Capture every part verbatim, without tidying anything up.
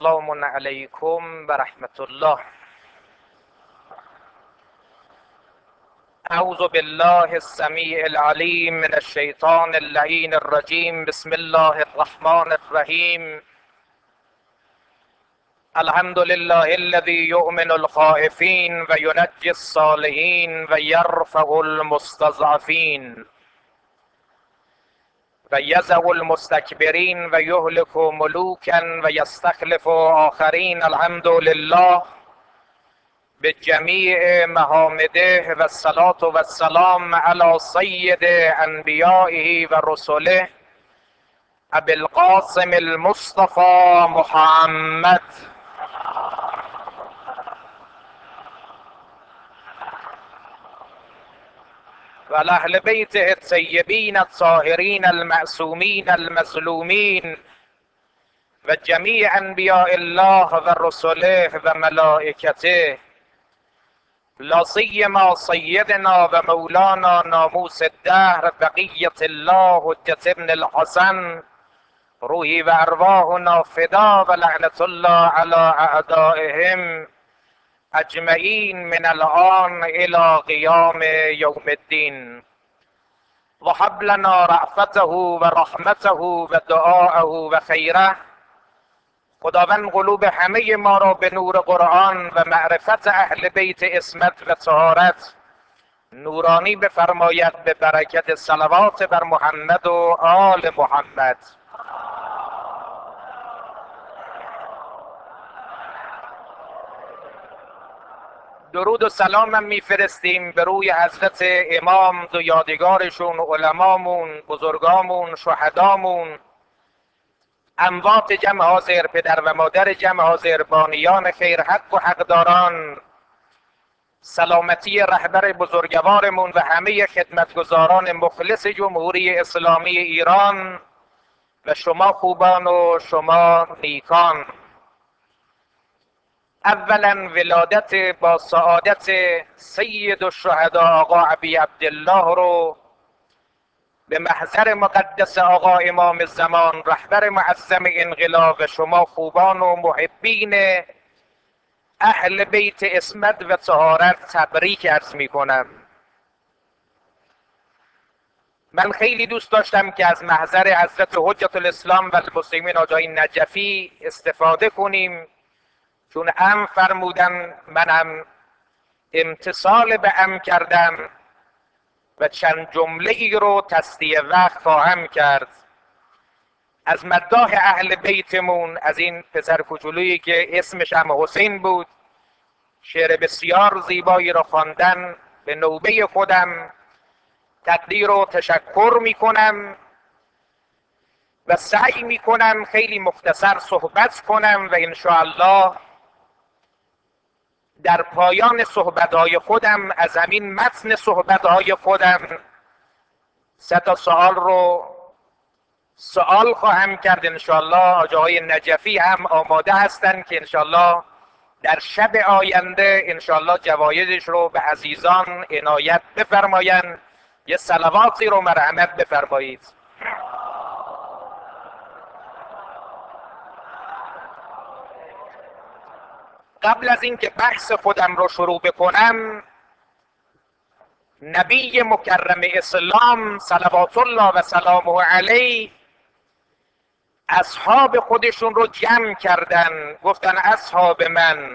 سلام علیکم و رحمت الله. اعوذ بالله السمیع العلیم من الشیطان اللعین الرجیم. بسم الله الرحمن الرحیم. الحمد لله الذي يؤمن الخائفين و ینجی الصالحین و یرفع المستضعفین و یضع المستکبرین و یهلک ملوکا و یستخلف آخرین. الحمد لله بجمیع محامده و الصلاة و السلام علی سید انبیائه و رسله ابی القاسم المصطفى محمد و اهل بیته الطیبین الطاهرین المعصومین المظلومین و جمیع انبیاء الله و رسله و ملائکته، لا سیما سیدنا و مولانا ناموس الدهر بقیة الله حجة ابن الحسن روحی و ارواحنا فدا و لعنت الله علی اعدائهم اجمعین من الان الى قیام یوم الدین. و هب لنا رأفته و رحمته و دعاءه و خیره. خداوند قلوب همه ما را به نور قرآن و معرفت اهل بیت عصمت و طهارت نورانی بفرماید به برکت صلوات بر محمد و آل محمد. درود و سلام هم میفرستیم به روی حضرت امام دو یادگارشون، علمامون، بزرگامون، شهدامون، اموات جمع حاضر، پدر و مادر جمع حاضر، بانیان خیر، حق و حقداران، سلامتی رهبر بزرگوارمون و همه خدمتگزاران مخلص جمهوری اسلامی ایران و شما خوبان و شما نیکان. اولا ولادت با سعادت سید الشهدا آقا ابی عبدالله رو به محضر مقدس آقا امام زمان رهبر معظم انقلاب و شما خوبان و محبین اهل بیت عصمت و طهارت تبریک عرض می کنم. من خیلی دوست داشتم که از محضر حضرت حجت الاسلام و المسلمین آقای نجفی استفاده کنیم، چون ام فرمودن، منم امتصال به ام کردم و چند جمله ای رو تصدیه وقت خواهم کرد از مداح اهل بیتمون، از این پسر کوچولویی که اسمش هم حسین بود. شعر بسیار زیبایی را خواندن. به نوبه خودم تقدیر و تشکر می کنم و سعی می کنم خیلی مختصر صحبت کنم و انشاءالله در پایان صحبتهای خودم از همین متن صحبتهای خودم سه تا سوال رو سوال خواهم کرد. انشاءالله آقای نجفی هم آماده هستند که انشاءالله در شب آینده انشاءالله جوایزش رو به عزیزان عنایت بفرمایند. یه صلواتی رو مرحمت بفرمایید. قبل از اینکه بحث خودم رو شروع بکنم، نبی مکرم اسلام صلوات الله و سلامه علیه اصحاب خودشون رو جمع کردن، گفتن اصحاب من،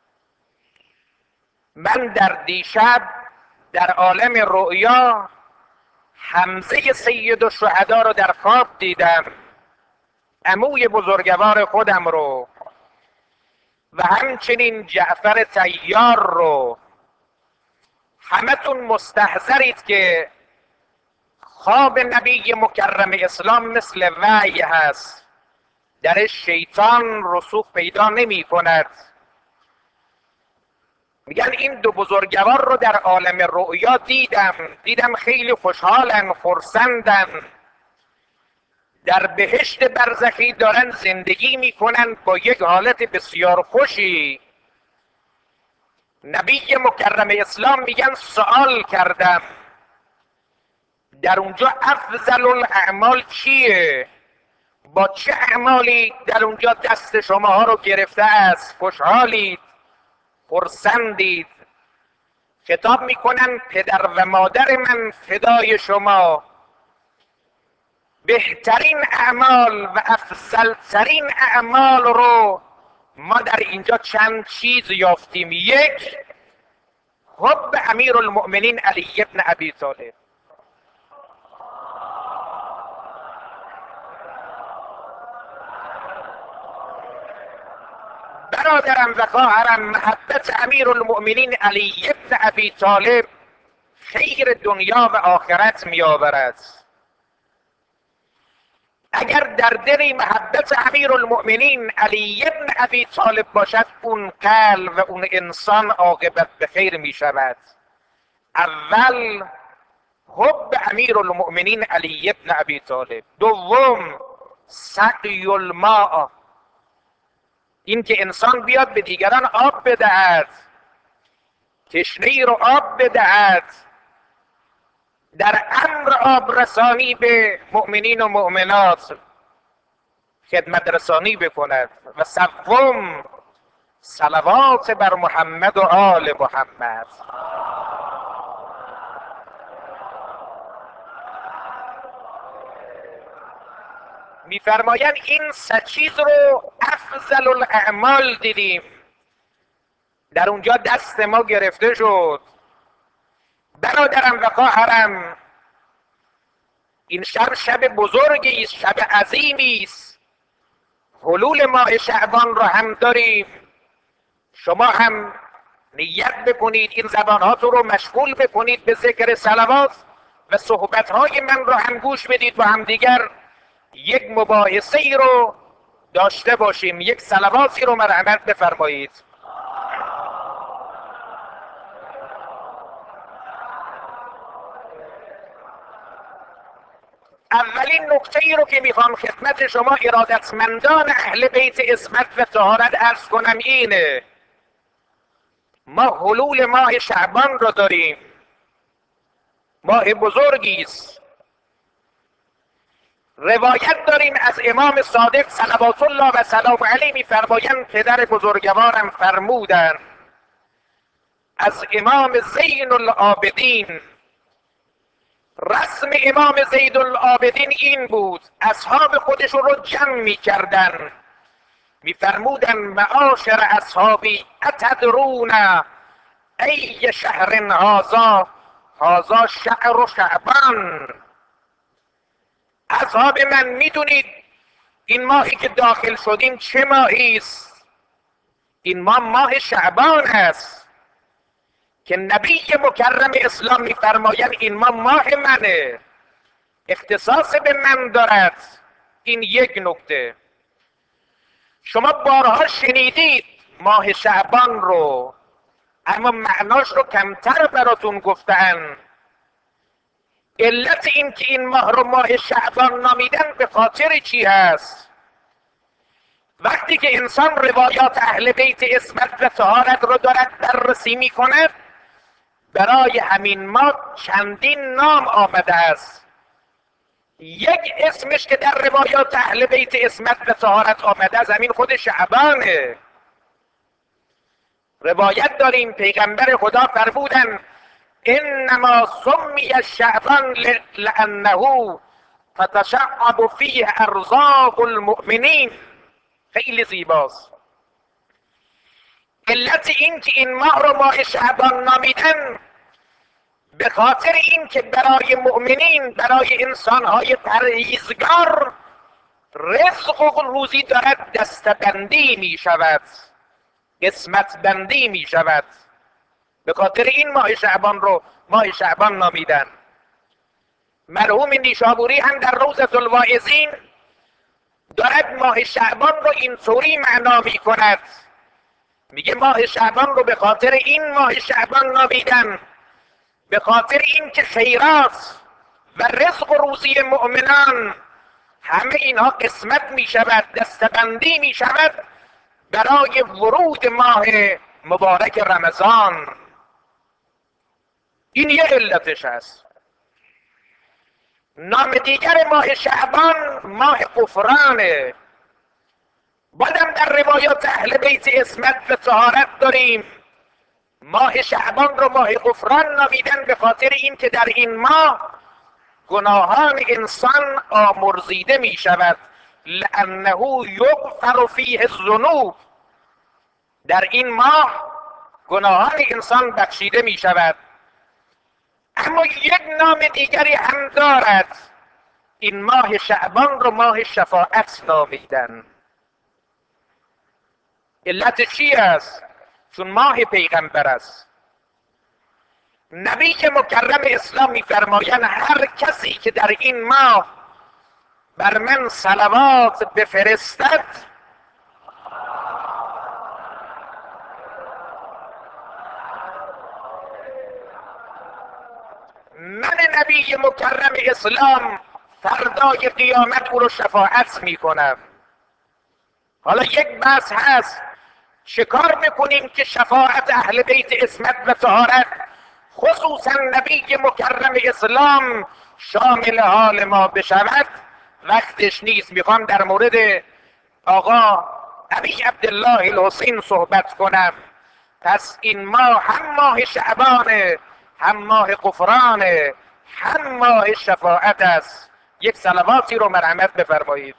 من در دیشب در عالم رؤیا حمزه سید الشهدا رو در خواب دیدم، عموی بزرگوار خودم رو، و همچنین جعفر طیار رو. همتون مستحضرید که خواب نبی مکرم اسلام مثل وحی هست، درش شیطان رسوخ پیدا نمی کند. میگن این دو بزرگوار رو در عالم رؤیا دیدم، دیدم خیلی خوشحالن، خرسندن، در بهشت برزخی دارن زندگی میکنن با یک حالت بسیار خوشی. نبی مکرم اسلام میگن سوال کردم در اونجا افضل الاعمال چیه؟ با چه اعمالی در اونجا دست شماها رو گرفته است؟ خوشحالید، خرسندید، خطاب میکنن پدر و مادر من فدای شما، بهترین اعمال و افضلترین اعمال رو ما در اینجا چند چیز یافتیم. یک، حب امیر المؤمنین علی ابن ابی طالب. برادرم و خواهرم، محبت امیر المؤمنین علی ابن ابی طالب خیر دنیا و آخرت می آورد. اگر در دل محبت امیر المؤمنین علی ابن ابی طالب باشد، اون قلب و اون انسان عاقبت به خیر می شود. اول، حب امیر المؤمنین علی ابن ابی طالب. دوم، سقی الماء، این که انسان بیاد به دیگران آب بدهد، تشنه‌ای رو آب بدهد، در امر آب رسانی به مؤمنین و مؤمنات خدمت رسانی بکند. و سوم، صلوات بر محمد و آل محمد. میفرمایند این سه چیز رو افضل الاعمال دیدیم، در اونجا دست ما گرفته شد. برادرم و خواهرم، این شب شب بزرگی است، شب عظیمی است. حلول ماه شعبان رو هم داریم. شما هم نیت بکنید، این زبانهاتون رو مشغول بکنید به ذکر صلوات و صحبتهای من رو هم گوش بدید، با هم دیگر یک مباحثه ای رو داشته باشیم. یک صلواتی رو مرحمت بفرمایید. اولین نکته ای رو که میخوام خدمت شما ارادتمندان اهل بیت عصمت و طهارت عرض کنم اینه: ما حلول ماه شعبان رو داریم، ماه بزرگی است. روایت داریم از امام صادق صلوات الله و سلام علیه، میفرمایند پدر بزرگوارم فرمودند از امام زین العابدین، رسم امام زید العابدین این بود، اصحاب خودشون رو جمع میکردن، میفرمودن معاشر اصحابی اتدرون ای شهر هذا، هذا شهر شعبان. اصحاب من، میدونید این ماهی که داخل شدیم چه ماهی است؟ این ماه ماه شعبان است که نبی مکرم اسلام میفرمایند این ماه ماه منه، اختصاص به من دارد. این یک نکته. شما بارها شنیدید ماه شعبان رو، اما معناش رو کمتر براتون گفتن. علت این که این ماه رو ماه شعبان نامیدن به خاطر چی هست؟ وقتی که انسان روایات اهل بیت عصمت و طهارت رو دارد بررسی می کند، برای همین ماه چندین نام آمده است. یک اسمش که در روایات اهل بیت عصمت و طهارت آمده است همین خود شعبانه. روایت داریم پیغمبر خدا فرمودن انما سمی شعبان لانه تتشعب فیه ارزاق المؤمنین. خیلی زیباست. علت این که این ماه رو ماه شعبان نامیدن به خاطر این که برای مؤمنین، برای انسانهای پرهیزگار رزق و روزی دارد دستبندی می شود، قسمت بندی می شود. به خاطر این ماه شعبان رو ماه شعبان نامیدن. مرحوم نیشابوری هم در روضة الواعظین دارد ماه شعبان رو اینطوری معنا می کند، میگه ماه شعبان رو به خاطر این ماه شعبان نامیدن، به خاطر این که خیرات و رزق و روزی مؤمنان همه اینها قسمت می شود، دستبندی می شود برای ورود ماه مبارک رمضان. این یه علتش هست. نام دیگر ماه شعبان ماه غفرانه. بازم در روایات اهل بیت عصمت به طهارت داریم. ماه شعبان رو ماه غفران نامیدن به خاطر این که در این ماه گناهان انسان آمرزیده می شود. لانه یغفر فیه الذنوب. در این ماه گناهان انسان بخشیده می شود. اما یک نام دیگری هم دارد. این ماه شعبان رو ماه شفاعت نامیدن. علت چی است؟ چون ماه پیغمبر است. نبی مکرم اسلام می‌فرمایند هر کسی که در این ماه بر من صلوات بفرستد من نبی مکرم اسلام فردای قیامت او رو شفاعت میکنم. حالا یک بحث هست چه کار بکنیم که شفاعت اهل بیت عصمت و طهارت خصوصا نبی مکرم اسلام شامل حال ما بشود. وقتش نیست. میخوام در مورد آقا ابی عبدالله الحسین صحبت کنم. پس این ماه هم ماه شعبانه، هم ماه غفرانه، هم ماه شفاعت است. یک صلواتی رو مرحمت بفرمایید.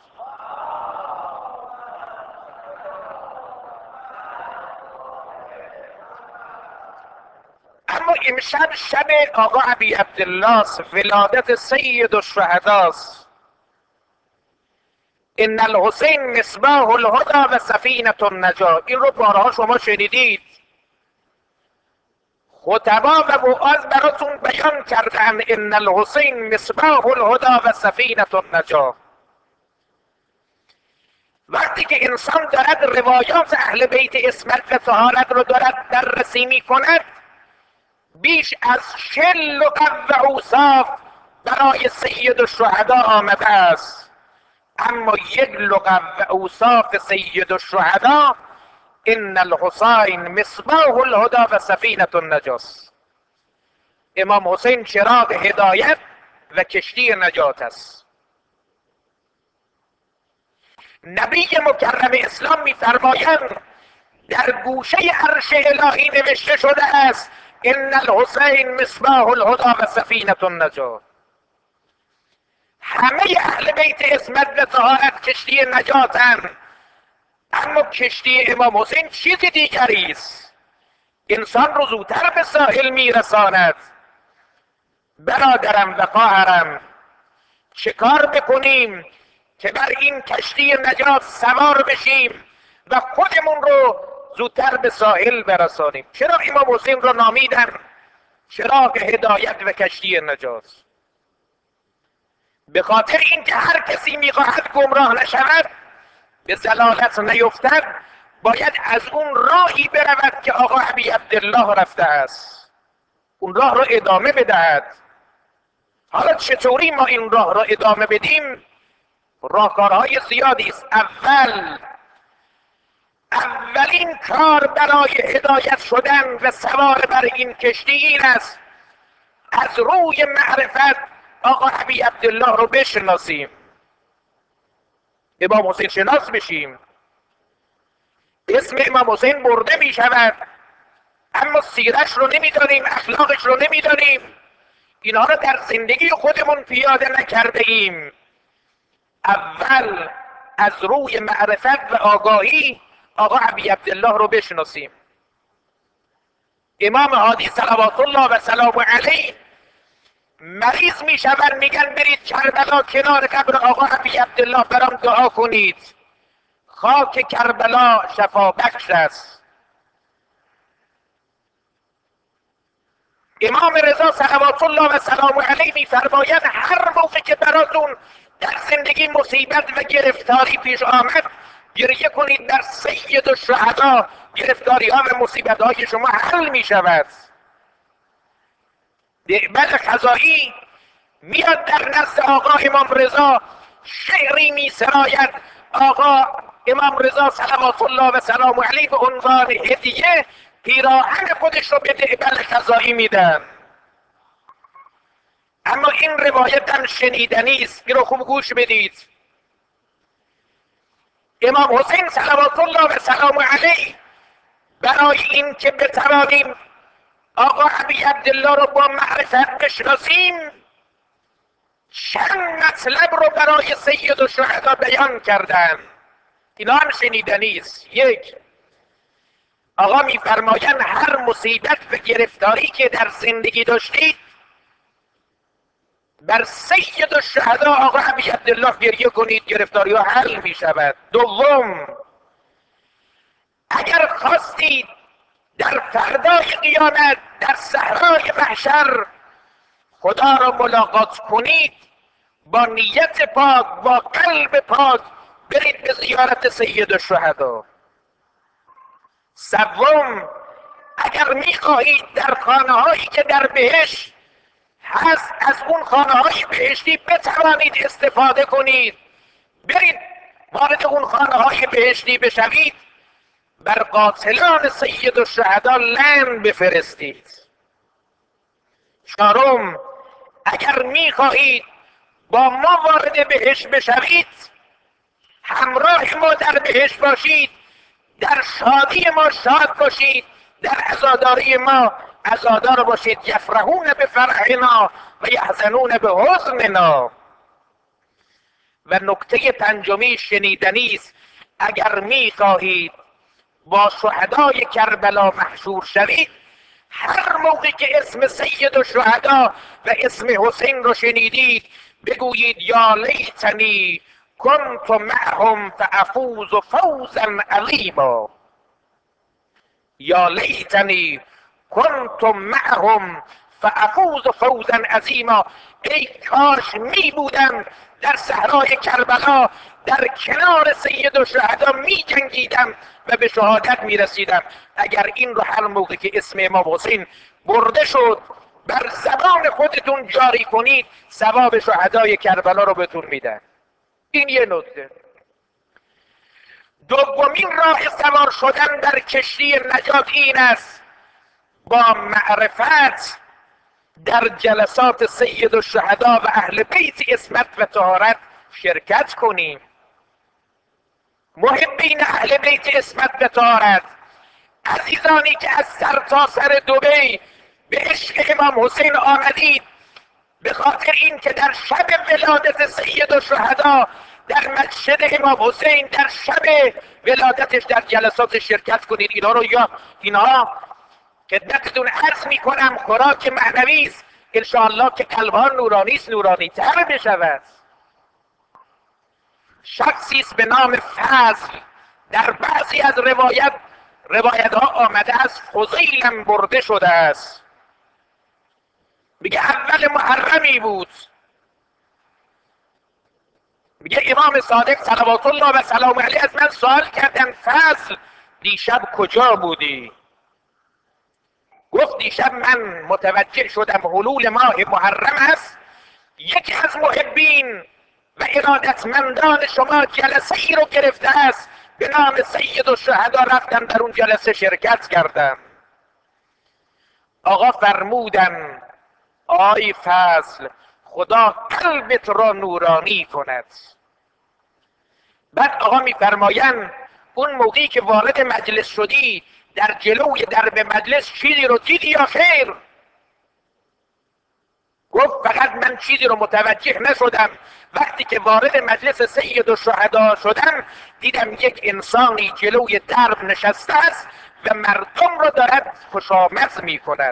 اما امشب شب آقا ابی عبدالله ولادت سید الشهداست. ان الحسین مصباح الهدى و سفینة النجاة. این رو بارها شما شنیدید. خطبا و وعاظ براتون بیان کردن ان الحسین مصباح الهدى و سفینة النجاة. وقتی که انسان دارد روایات اهل بیت عصمت و طهارت رو دارد بررسی می کند، بیش از چل لقب و اوصاف برای سید الشهدا آمده است. اما یک لقب و اوصاف سید الشهدا ان الحسین مصباح الهدى و سفینة النجاة. امام حسین چراغ هدایت و کشتی نجات است. نبی مکرم اسلام می‌فرمایند در گوشه عرش الهی نوشته شده است ان الحسین مصباح الهدى و سفینة النجاة. همه اهل بیت عصمت و طهارت کشتی نجاتند، اما کشتی امام حسین چیز دیگری است. انسان رو زودتر به ساحل میرساند. برادرم و خواهرم، چه کار بکنیم که بر این کشتی نجات سوار بشیم و خودمون رو زودتر به ساحل برسانیم؟ چرا امام حسین رو نامیدن چراغ هدایت و کشتی نجات؟ به خاطر اینکه هر کسی میخواهد گمراه نشود، به ضلالت نیفتد، باید از اون راهی برود که آقا ابی عبدالله رفته است. اون راه رو ادامه بدهد. حالا چطوری ما این راه را ادامه بدیم؟ راهکارهای زیادی است. اول اولین کار برای هدایت شدن و سوار بر این کشتی این است از روی معرفت آقا ابی عبدالله رو بشناسیم، امام حسین شناس بشیم. اسم امام حسین برده می شود اما سیرش رو نمیدانیم، اخلاقش رو نمیدانیم، اینها رو در زندگی خودمون پیاده نکرده ایم. اول از روی معرفت و آگاهی آقا ابی عبدالله رو بشناسیم. امام هادی صلوات الله و سلام علیه مریض می شود، میگن برید کربلا کنار قبر آقا ابی عبدالله برام دعا کنید، خاک کربلا شفا بخش است. امام رضا صلوات الله و سلام علیه میفرمایند هر موقع که براتون در زندگی مصیبت و گرفتاری پیش آمد، گریه کنید در سید الشهدا، گرفتاری ها و مصیبت های شما حل می شود. بعد خزایی میاد در نزد آقا امام رضا شعری می سراید. آقا امام رضا صلوات الله و سلام علیه به عنوان هدیه پیراهن خودش رو به دعبل خزایی میدن. اما این روایت هم شنیدنی است. این رو خوب گوش بدید. امام حسین صلوات الله و سلام علیه برای این که بتوانیم آقا ابی عبدالله رو با معرفت بشناسیم چند مطلب رو برای سید الشهدا بیان کردن. اینا هم شنیدنی است. یک، آقا میفرمایند هر مصیبت و گرفتاری که در زندگی داشتید بر سید الشهدا آقا ابی عبدالله گریه کنید، گرفتاری ها حل می شود. دوم، اگر خواستید در فردای قیامت در صحرای محشر خدا را ملاقات کنید با نیت پاک با قلب پاک برید به زیارت سید الشهدا. سوم، اگر میخواهید در خانه هایی که در بهشت هست از اون خانه های بهشتی بتوانید استفاده کنید، برید وارد اون خانه های بهشتی بشوید، بر قاتلان سید الشهدا لعن بفرستید. چهارم، اگر میخواهید با ما وارد بهشت بشوید، همراه ما در بهشت باشید، در شادی ما شاد باشید، در عزاداری ما عزادار باشید. یفرحون به فرحنا و یحزنون به حزننا. و نکته پنجمی شنیدنی است. اگر میخواهید با شهدای کربلا محشور شوید، هر موقع که اسم سید الشهدا و اسم حسین رو شنیدید بگویید یا لیتنی کنت معهم فافوز فوزا عظیما. یا لیتنی کنت معهم فافوز فوزا عظیما. ای کاش می بودم در صحرای کربلا در کنار سید الشهدا می جنگیدم و به شهادت می رسیدم. اگر این رو هر موقع که اسم امام حسین برده شد بر زبان خودتون جاری کنید، ثواب شهدای کربلا رو بهتون میدن. این یه نکته. دومین راه سوار شدن در کشتی نجات این است با معرفت در جلسات سید الشهدا و اهل بیت عصمت و طهارت شرکت کنیم. محبین اهل بیت عصمت و طهارت، عزیزانی که از سر تا سر دبی به عشق امام حسین آمدید به خاطر این که در شب ولادت سید الشهدا در مسجد امام حسین در شب ولادتش در جلسات شرکت کنید. اینا رو یا اینها خدمتتون عرض میکنم خوراک معنوی است، انشاءالله که قلبها نورانی است، نورانی تر بشود. شخصی است به نام فضل، در بعضی از روایت روایت ها آمده است فضیلم برده شده است. میگه اول محرمی بود، میگه امام صادق صلوات الله و سلام علیه از من سوال کردن فضل دیشب کجا بودی؟ گفت دیشب من متوجه شدم حلول ماه محرم است، یکی از محبین و ارادتمندان شما جلسه ای رو گرفته است به نام سید الشهدا، رفتم در اون جلسه شرکت کردم. آقا فرمودن آی فضل خدا قلبت را نورانی کند. بعد آقا میفرمایند اون موقعی که وارد مجلس شدی در جلوی درب مجلس چیزی رو دیدی یا خیر؟ گفت فقط من چیزی رو متوجه نشدم، وقتی که وارد مجلس سید الشهدا شدم دیدم یک انسانی جلوی درب نشسته است و مردم رو دارد خوشامد می کند.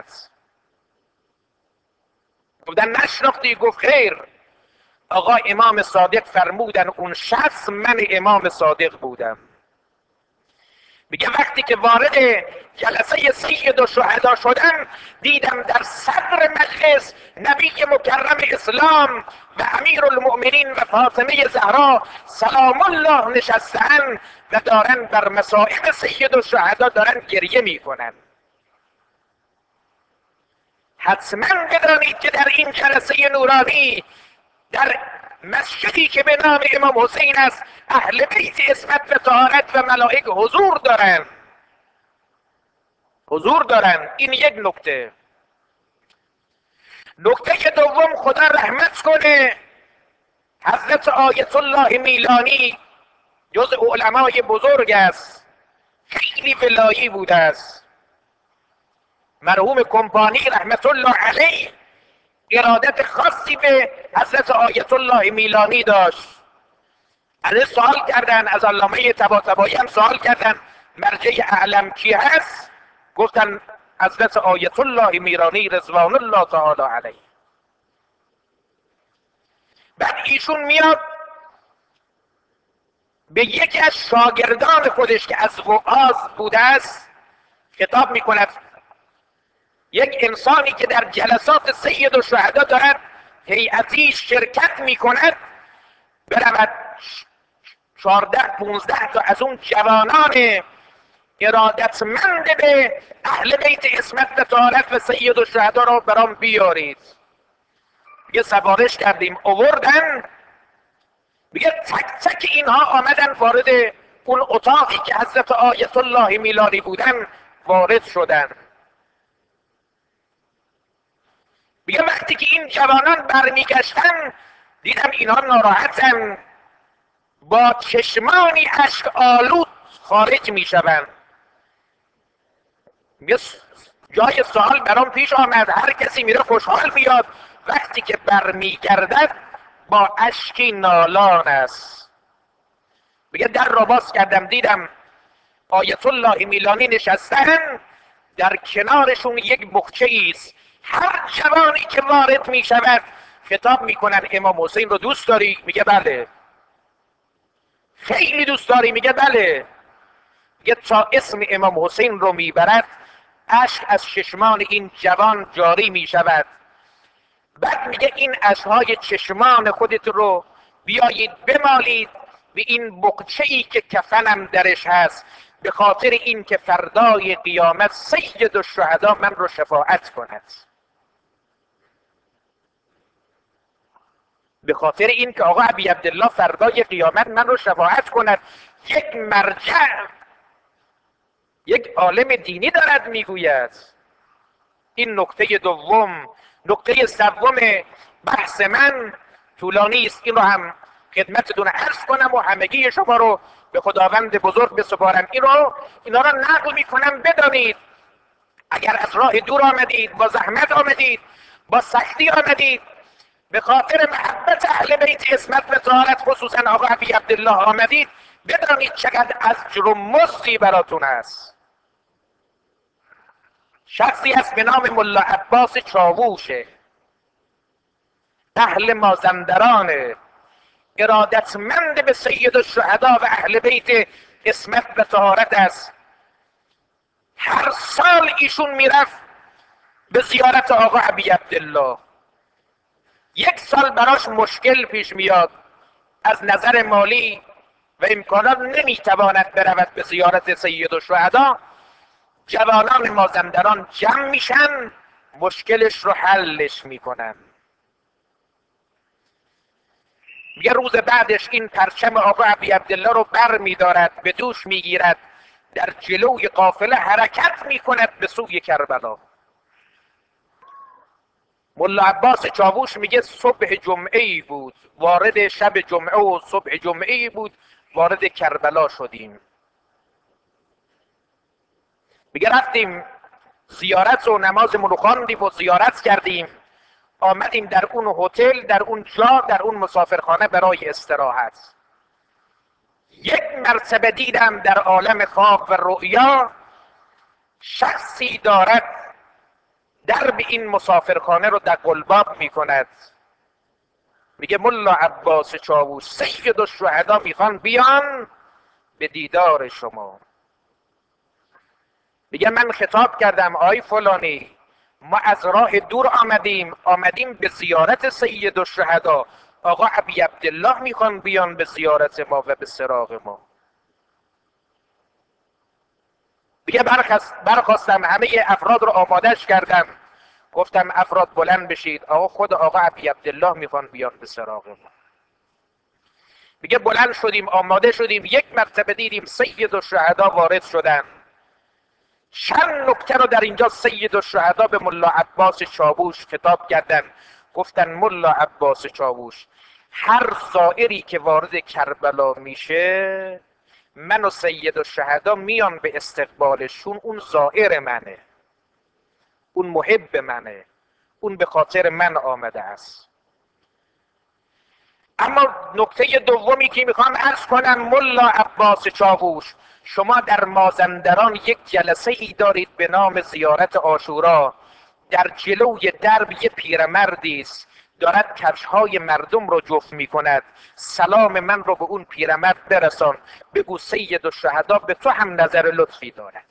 گفتن نشناختی؟ گفت خیر. آقا امام صادق فرمودن اون شخص من امام صادق بودم. میگه وقتی که وارد جلسه سید الشهدا شدم دیدم در صدر مجلس نبی مکرم اسلام و امیر المؤمنین و فاطمه زهرا سلام الله نشستن و دارن بر مصائب سید الشهدا دارن گریه میکنن. حتما بدانید که در این جلسه نورانی در مسجدی که به نام امام حسین است اهل بیت عصمت و طهارت و ملائک حضور دارن حضور دارن این یک نکته. نکته دوم، خدا رحمت کنه، حضرت آیت الله میلانی جز علمای بزرگ است، خیلی ولایی بوده است. مرحوم کمپانی رحمت الله علیه ارادت خاصی به حضرت آیت الله میلانی داشت. از سوال کردن، از علامه طباطبایی هم سوال کردن مرجع اعلم کی هست؟ گفتن حضرت آیت الله میلانی رضوان الله تعالی علیه. بعد ایشون میاد به یکی از شاگردان خودش که از وعاظ بوده است خطاب میکند. یک انسانی که در جلسات سید الشهدا دارد هیئتی شرکت میکند، برود چهارده پونزده تا از اون جوانان ارادتمند به اهل بیت عصمت و طهارت و سید الشهدا را برام بیارید. یه سفارش کردیم، آوردن. میگه تک تک اینها آمدن وارد اون اتاقی که حضرت آیت الله میلانی بودن وارد شدن. میگه وقتی که این جوانان برمیگشتن دیدم اینها ناراحتن، با چشمانی اشک آلود خارج میشوند. میگه جای سوال برام پیش آمد، هر کسی میره خوشحال میاد، وقتی که برمیگردد با اشکی نالان است. میگه در را باز کردم دیدم آیت الله میلانی نشستن، در کنارشون یک بخچه ایست. هر جوانی که وارد میشود خطاب میکنن امام حسین رو دوست داری؟ میگه بله. خیلی دوست داری؟ میگه بله. میگه تا اسم امام حسین رو میبرد اشک از چشمان این جوان جاری میشود. بعد میگه این اشکهای چشمان خودت رو بیایید بمالید به این بقچه ای که کفنم درش هست، به خاطر این که فردای قیامت سید الشهدا من رو شفاعت کند. به خاطر این که آقا ابی عبدالله فردای قیامت من رو شفاعت کند. یک مرجع، یک عالم دینی دارد میگوید. این نکته دوم. نکته سوم بحث من طولانی است، این رو هم خدمتتون عرض کنم و همگی شما رو به خداوند بزرگ بسپارم. این رو اینا رو نقل میکنم بدانید. اگر از راه دور آمدید، با زحمت آمدید، با سختی آمدید، به خاطر محبت اهل بیت عصمت و طهارت خصوصا آقا ابی عبدالله آمدید، بدانید چقدر اجر و مزدی براتون است. شخصی هست به نام ملا عباس چاووشه، اهل مازندرانه، ارادتمند به سید الشهدا و اهل بیت عصمت و طهارت است. هر سال ایشون میرفت به زیارت آقا ابی عبدالله. یک سال براش مشکل پیش میاد از نظر مالی و امکانات، نمیتواند برود به زیارت سید الشهدا. جوانان مازندران جمع میشن، مشکلش رو حلش میکنن. یه روز بعدش این پرچم آقا ابی عبدالله رو بر میدارد، به دوش میگیرد، در جلوی قافله حرکت میکند به سوی کربلا. ملا عباس چاووش میگه صبح جمعه ای بود، وارد شب جمعه و صبح جمعه ای بود، وارد کربلا شدیم. میگه رفتیم زیارت و نمازمون رو خواندیم و زیارت کردیم، آمدیم در اون هتل، در اون جا، در اون مسافرخانه برای استراحت. یک مرتبه دیدم در عالم خواب و رؤیا شخصی دارد درب این مسافرخانه رو در قلباب میکند. میگه ملا عباس چاووش سید الشهدا میخوان بیان به دیدار شما. میگه من خطاب کردم آی فلانی، ما از راه دور آمدیم، آمدیم به زیارت سید الشهدا، آقا ابی عبدالله میخوان بیان به زیارت ما و به سراغ ما. میگه برخواستم همه افراد رو آمادش کردم، گفتم افراد بلند بشید، آقا خود آقا ابی عبدالله میخوان بیان به سراغ ما. میگه بلند شدیم، آماده شدیم، یک مرتبه دیدیم سید الشهدا وارد شدن. چند نکته رو در اینجا سید الشهدا به ملا عباس چاووش خطاب کردن. گفتن ملا عباس چاووش، هر زائری که وارد کربلا میشه من و سید الشهدا میان به استقبالشون، اون زائر منه، اون محب منه، اون به خاطر من آمده است. اما نکته دومی که میخوام عرض کنم، ملا عباس چاووش، شما در مازندران یک جلسه ای دارید به نام زیارت عاشورا. در جلوی درب یه پیرمردی است دارد کفش‌های مردم رو جفت میکند. سلام من رو به اون پیرمرد برسان، بگو سید الشهدا به تو هم نظر لطفی دارد.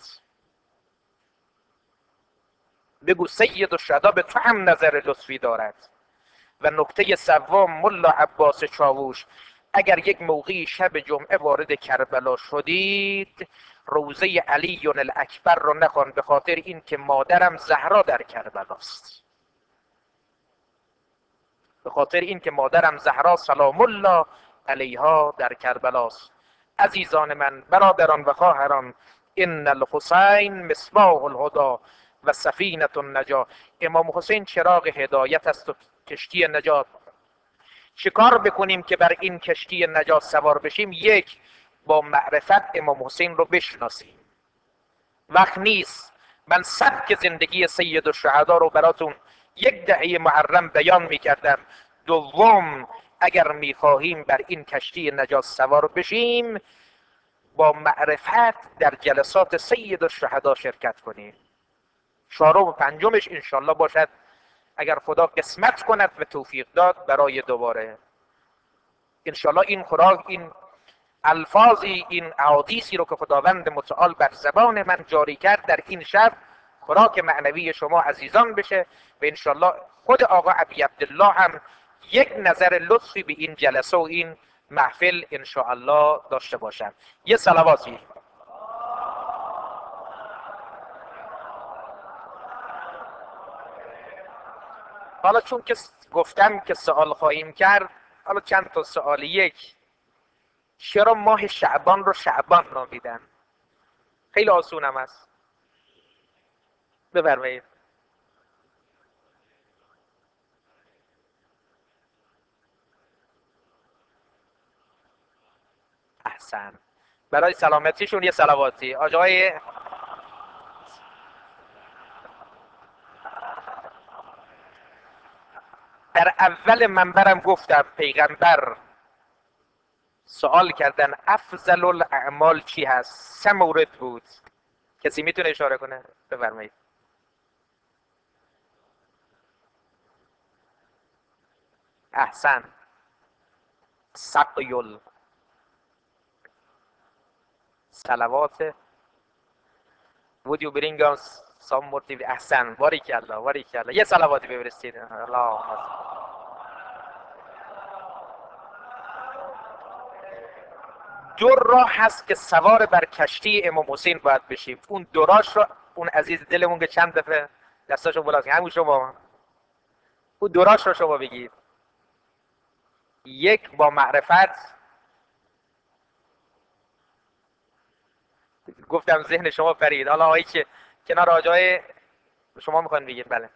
بگو سید الشهدا به تو هم نظر لطفی دارد. و نکته سوم، ملا عباس چاووش، اگر یک موقعی شب جمعه وارد کربلا شدید، روزه علی الاکبر رو نخوان، به خاطر این که مادرم زهرا در کربلاست. به خاطر این که مادرم زهرا سلام الله علیها در کربلاست. عزیزان من، برادران و خواهران، ان الحسین مصباح الهدی و سفینه النجات. امام حسین چراغ هدایت است و کشتی نجات. چیکار بکنیم که بر این کشتی نجات سوار بشیم؟ یک، با معرفت امام حسین رو بشناسیم. وقت نیست من سبک زندگی سید الشهدا رو براتون یک دهه محرم بیان میکردم. دوم، اگر میخواهیم بر این کشتی نجات سوار بشیم، با معرفت در جلسات سید الشهدا شرکت کنیم. چهارم و پنجمش انشالله باشد اگر خدا قسمت کند و توفیق داد برای دوباره. انشالله این خوراک، این الفاظی، این احادیثی رو که خداوند متعال بر زبان من جاری کرد در این شب، خوراک معنوی شما عزیزان بشه و انشالله خود آقا ابی عبدالله هم یک نظر لطفی به این جلسه و این محفل انشاءالله داشته باشم. یه صلواتی. حالا چون که گفتم که سوال خواهیم کرد، حالا چند تا سوال. یک، چرا ماه شعبان رو شعبان نامیدن؟ خیلی آسون هم است. بفرمایید. احسن. برای سلامتیشون یه صلواتی. آقای در اول منبرم گفتم پیغمبر سوال کردن افضل الاعمال چی هست؟ سه مورد بود. کسی میتونه اشاره کنه؟ بفرمایید. احسن. سقیل صلوات would you bring us some more tea؟ احسن. باریکالله باریکالله. یه صلواتی بفرستید. الله. دو راه هست که سوار بر کشتی امام حسین باید بشیم. اون دوراش رو اون عزیز دلمون که چند دفعه دستاشو بالا کنه، همون شما اون دوراش رو شما بگید. یک، با معرفت. گفتم ذهن شما پرید. حالا آقایی که کنار آجای شما میخواین بگید. بله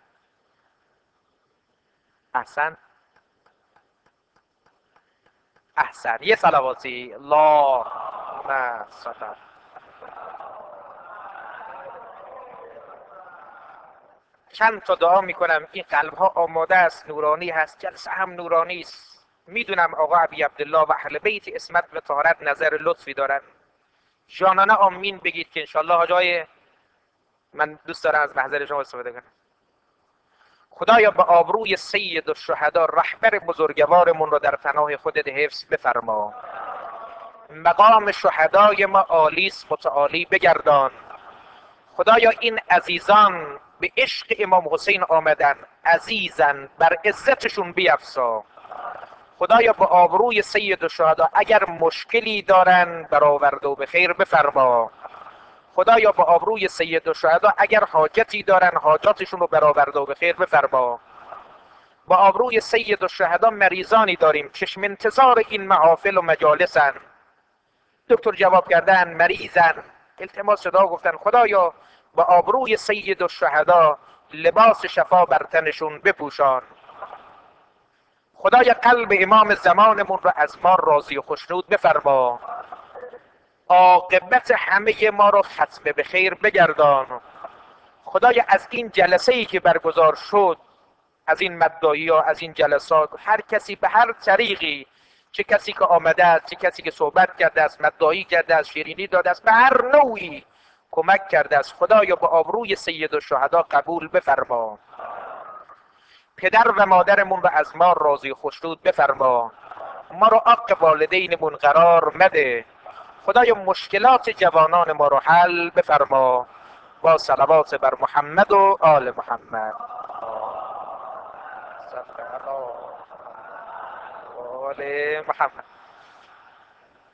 احسن. احسن. یه صلواتی. لا نه سطر. چند تا دعا میکنم. این قلب ها آماده است، نورانی هست، جلسه هم نورانی است. میدونم آقا ابی عبدالله و اهل بیت اسمت و طهارت نظر لطفی دارن. جانانه آمین بگید که انشالله آجای من دوست دارم از محضر شما استفاده کنم. خدایا به آبروی سید الشهدا رهبر بزرگوارمون رو در پناه خودت حفظ بفرما. مقام شهدای ما عالیست، متعالی بگردان. خدایا این عزیزان به عشق امام حسین آمدن، عزیزن، بر عزتشون بیفزا. خدایا به آبروی سید الشهدا اگر مشکلی دارن برآورده و به خیر بفرما. خدایا به آبروی سید الشهدا اگر حاجتی دارن حاجاتشون رو برآورده و به خیر بفرما. با آبروی سید الشهدا مریضانی داریم چشم انتظار این محافل و مجالسن، دکتر جواب کردن مریضن، التماس صدا گفتن. خدایا با آبروی سید الشهدا لباس شفا بر تنشون بپوشان. خدای قلب امام زمانمون رو از ما راضی و خوشنود بفرما. عاقبت همه ما رو ختم به خیر بگردان. خدای از این جلسه ای که برگزار شد، از این مدعایی ها، از این جلسات، هر کسی به هر طریقی، چه کسی که آمده است، چه کسی که صحبت کرده است، مدعایی کرده است، شیرینی داده است، به هر نوعی کمک کرده است، خدایا با آبروی سید الشهدا قبول بفرما. پدر و مادرمون رو از ما راضی و خوشنود بفرما. ما رو حق والدینمون قرار مده. خدای مشکلات جوانان ما رو حل بفرما. با صلوات بر محمد و آل محمد. آل محمد.